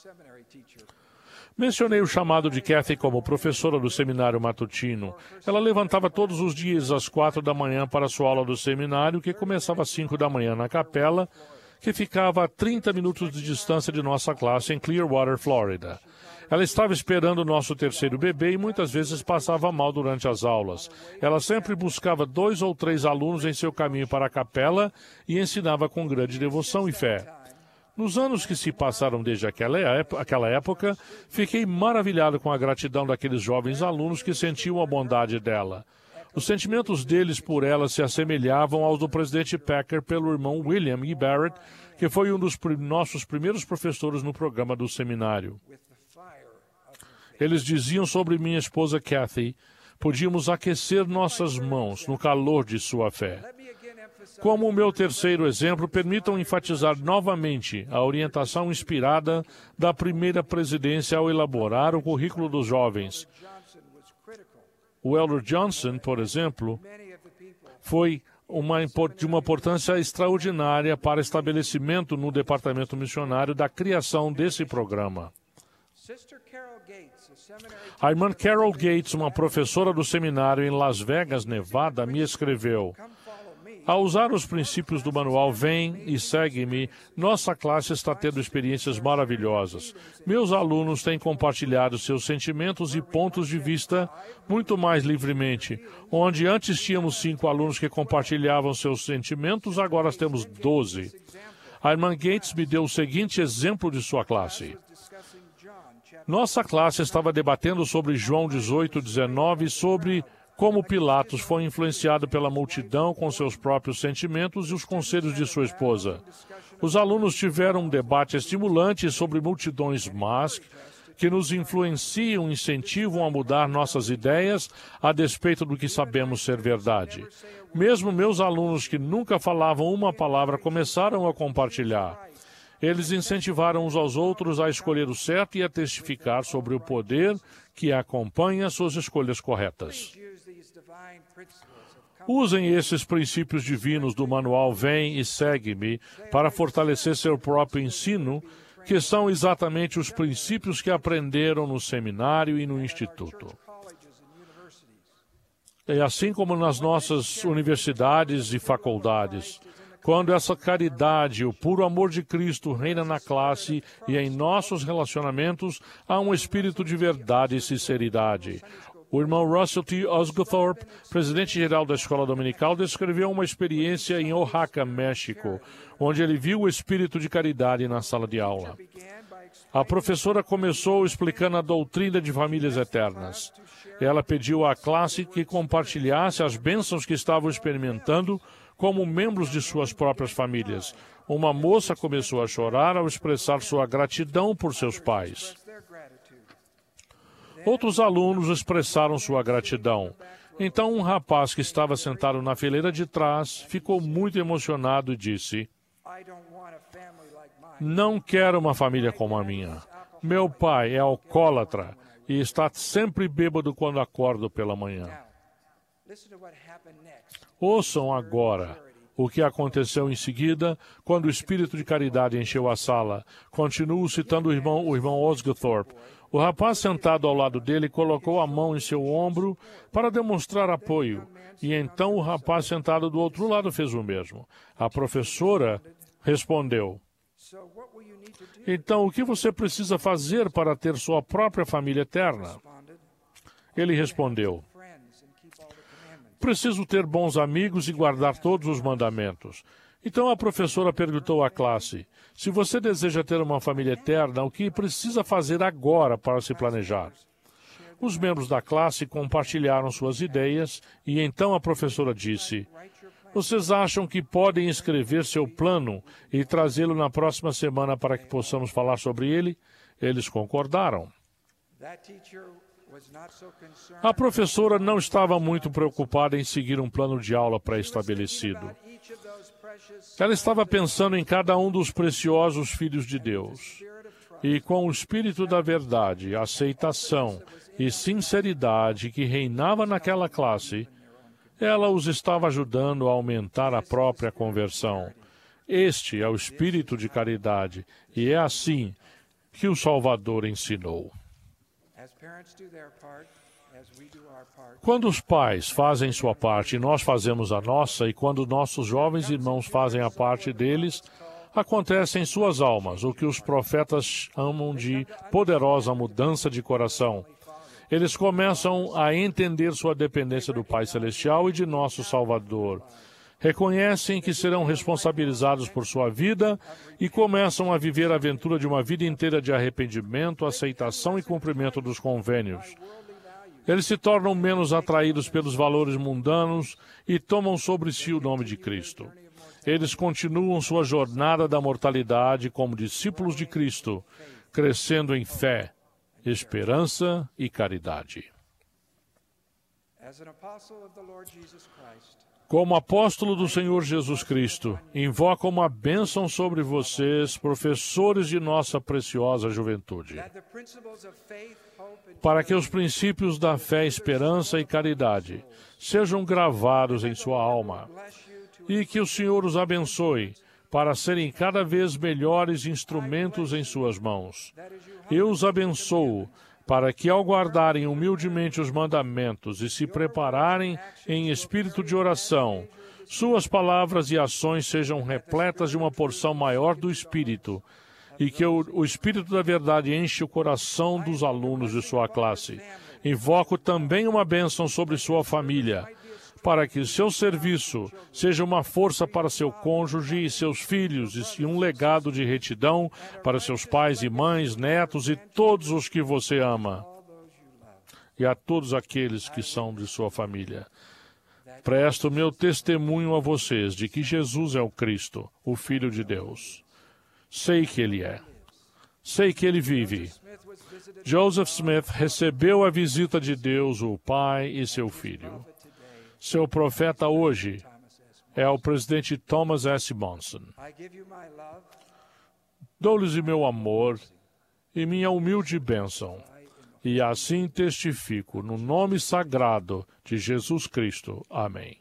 Mencionei o chamado de Kathy como professora do seminário matutino. Ela levantava todos os dias às quatro da manhã para sua aula do seminário, que começava às cinco da manhã na capela, que ficava a trinta minutos de distância de nossa classe em Clearwater, Flórida. Ela estava esperando o nosso terceiro bebê e muitas vezes passava mal durante as aulas. Ela sempre buscava dois ou três alunos em seu caminho para a capela e ensinava com grande devoção e fé. Nos anos que se passaram desde aquela época, aquela época, fiquei maravilhado com a gratidão daqueles jovens alunos que sentiam a bondade dela. Os sentimentos deles por ela se assemelhavam aos do presidente Packer pelo irmão William E. Barrett, que foi um dos pr- nossos primeiros professores no programa do seminário. Eles diziam sobre minha esposa Kathy: podíamos aquecer nossas mãos no calor de sua fé. Como o meu terceiro exemplo, permitam enfatizar novamente a orientação inspirada da primeira presidência ao elaborar o currículo dos jovens. O Elder Johnson, por exemplo, foi uma, de uma importância extraordinária para estabelecimento no departamento missionário da criação desse programa. A irmã Carol Gates, uma professora do seminário em Las Vegas, Nevada, me escreveu: ao usar os princípios do manual Vem e Segue-me, nossa classe está tendo experiências maravilhosas. Meus alunos têm compartilhado seus sentimentos e pontos de vista muito mais livremente. Onde antes tínhamos cinco alunos que compartilhavam seus sentimentos, agora temos doze. A irmã Gates me deu o seguinte exemplo de sua classe. Nossa classe estava debatendo sobre João dezoito, dezenove, sobre como Pilatos foi influenciado pela multidão com seus próprios sentimentos e os conselhos de sua esposa. Os alunos tiveram um debate estimulante sobre multidões más que nos influenciam e incentivam a mudar nossas ideias a despeito do que sabemos ser verdade. Mesmo meus alunos que nunca falavam uma palavra começaram a compartilhar. Eles incentivaram uns aos outros a escolher o certo e a testificar sobre o poder que acompanha suas escolhas corretas. Usem esses princípios divinos do manual Vem e Segue-me para fortalecer seu próprio ensino, que são exatamente os princípios que aprenderam no seminário e no instituto. E assim como nas nossas universidades e faculdades, quando essa caridade e o puro amor de Cristo reina na classe e em nossos relacionamentos, há um espírito de verdade e sinceridade. O irmão Russell T. Osgothorpe, presidente-geral da Escola Dominical, descreveu uma experiência em Oaxaca, México, onde ele viu o espírito de caridade na sala de aula. A professora começou explicando a doutrina de famílias eternas. Ela pediu à classe que compartilhasse as bênçãos que estavam experimentando como membros de suas próprias famílias. Uma moça começou a chorar ao expressar sua gratidão por seus pais. Outros alunos expressaram sua gratidão. Então, um rapaz que estava sentado na fileira de trás ficou muito emocionado e disse: não quero uma família como a minha. Meu pai é alcoólatra e está sempre bêbado quando acordo pela manhã. Ouçam agora o que aconteceu em seguida, quando o espírito de caridade encheu a sala. Continuo citando o irmão, o irmão Osgothorpe. O rapaz sentado ao lado dele colocou a mão em seu ombro para demonstrar apoio, e então o rapaz sentado do outro lado fez o mesmo. A professora respondeu: então, o que você precisa fazer para ter sua própria família eterna? Ele respondeu: preciso ter bons amigos e guardar todos os mandamentos. Então a professora perguntou à classe: se você deseja ter uma família eterna, o que precisa fazer agora para se planejar? Os membros da classe compartilharam suas ideias e então a professora disse: vocês acham que podem escrever seu plano e trazê-lo na próxima semana para que possamos falar sobre ele? Eles concordaram. A professora não estava muito preocupada em seguir um plano de aula pré-estabelecido. Ela estava pensando em cada um dos preciosos filhos de Deus. E com o espírito da verdade, aceitação e sinceridade que reinava naquela classe, ela os estava ajudando a aumentar a própria conversão. Este é o espírito de caridade, e é assim que o Salvador ensinou. Quando os pais fazem sua parte e nós fazemos a nossa, e quando nossos jovens irmãos fazem a parte deles, acontece em suas almas o que os profetas chamam de poderosa mudança de coração. Eles começam a entender sua dependência do Pai Celestial e de nosso Salvador. Reconhecem que serão responsabilizados por sua vida e começam a viver a aventura de uma vida inteira de arrependimento, aceitação e cumprimento dos convênios. Eles se tornam menos atraídos pelos valores mundanos e tomam sobre si o nome de Cristo. Eles continuam sua jornada da mortalidade como discípulos de Cristo, crescendo em fé, esperança e caridade. Como apóstolo do Senhor Jesus Cristo, invoco uma bênção sobre vocês, professores de nossa preciosa juventude, para que os princípios da fé, esperança e caridade sejam gravados em sua alma e que o Senhor os abençoe para serem cada vez melhores instrumentos em suas mãos. Eu os abençoo para que, ao guardarem humildemente os mandamentos e se prepararem em espírito de oração, suas palavras e ações sejam repletas de uma porção maior do Espírito, e que o, o Espírito da Verdade enche o coração dos alunos de sua classe. Invoco também uma bênção sobre sua família, para que seu serviço seja uma força para seu cônjuge e seus filhos e um legado de retidão para seus pais e mães, netos e todos os que você ama, e a todos aqueles que são de sua família. Presto meu testemunho a vocês de que Jesus é o Cristo, o Filho de Deus. Sei que Ele é. Sei que Ele vive. Joseph Smith recebeu a visita de Deus, o Pai e seu Filho. Seu profeta hoje é o presidente Thomas S. Monson. Dou-lhes o meu amor e minha humilde bênção, e assim testifico no nome sagrado de Jesus Cristo. Amém.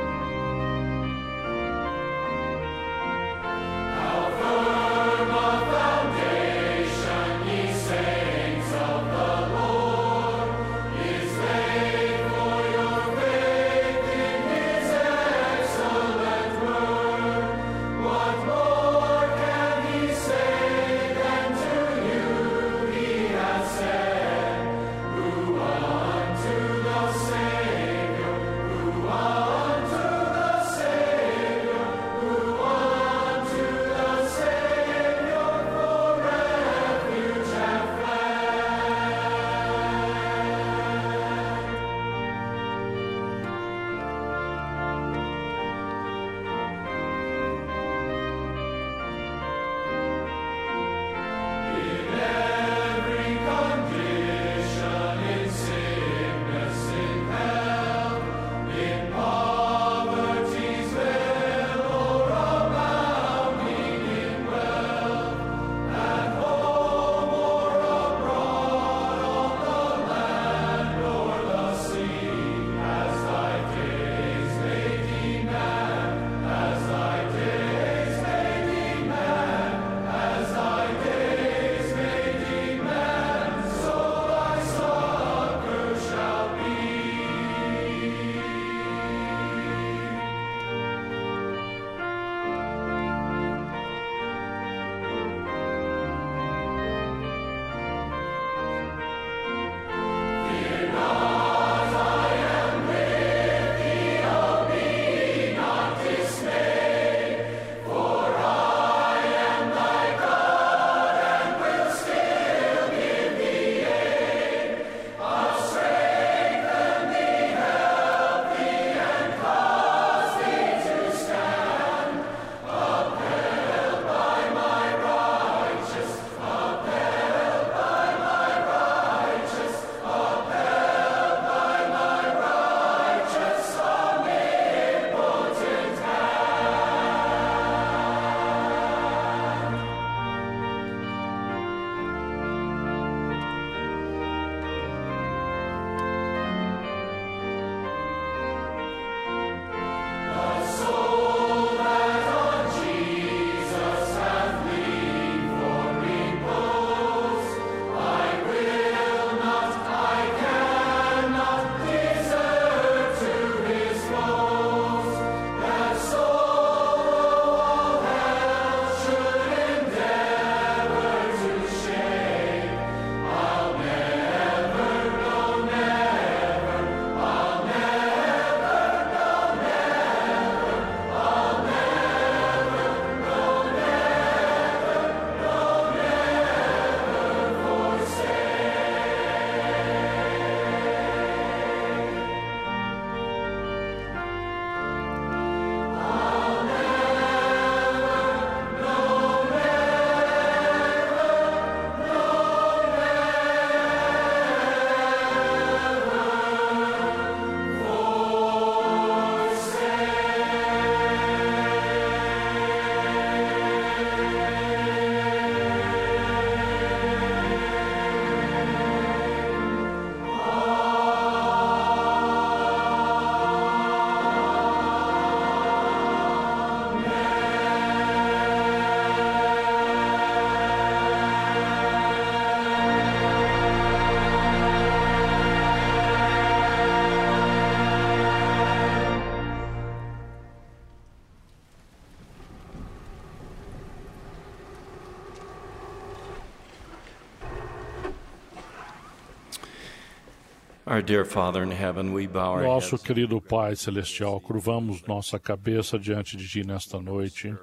Firm of Our dear Father in heaven, we bow our Nosso heads. querido Pai Celestial, curvamos nossa cabeça diante de Ti nesta noite.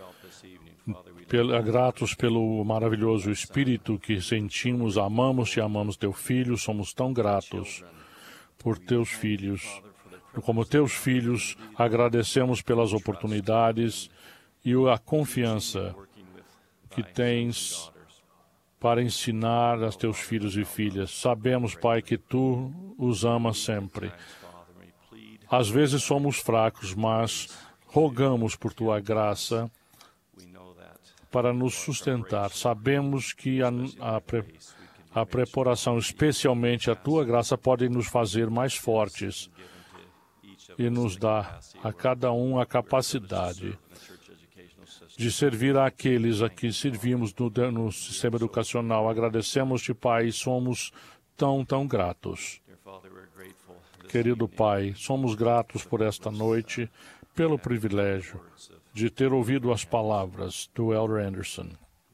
Pel- gratos pelo maravilhoso Espírito que sentimos, amamos Te, amamos Teu Filho, somos tão gratos por Teus filhos. Como Teus filhos, agradecemos pelas oportunidades e a confiança que Tens para ensinar a Teus filhos e filhas. Sabemos, Pai, que Tu os amas sempre. Às vezes somos fracos, mas rogamos por Tua graça para nos sustentar. Sabemos que a, a, pre, a preparação, especialmente a Tua graça, pode nos fazer mais fortes e nos dá a cada um a capacidade de servir àqueles a que servimos no, no sistema educacional. Agradecemos-Te, Pai, e somos tão, tão gratos. Querido Pai, somos gratos por esta noite, pelo privilégio de ter ouvido as palavras do Elder Anderson.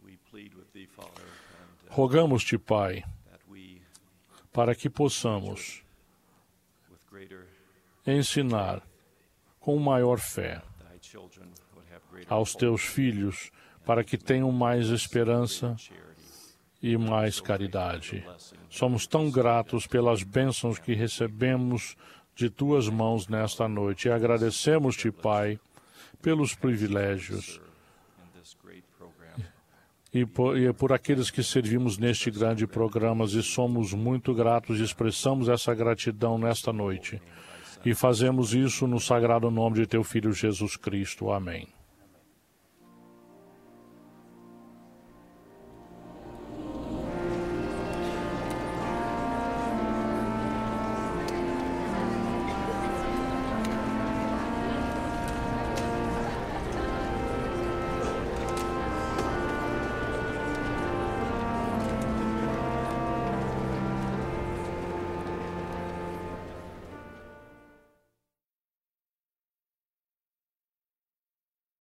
Rogamos-Te, Pai, para que possamos ensinar com maior fé aos Teus filhos, para que tenham mais esperança e mais caridade. Somos tão gratos pelas bênçãos que recebemos de Tuas mãos nesta noite e agradecemos-Te, Pai, pelos privilégios e por, e por aqueles que servimos neste grande programa, e somos muito gratos e expressamos essa gratidão nesta noite. E fazemos isso no sagrado nome de Teu Filho Jesus Cristo. Amém.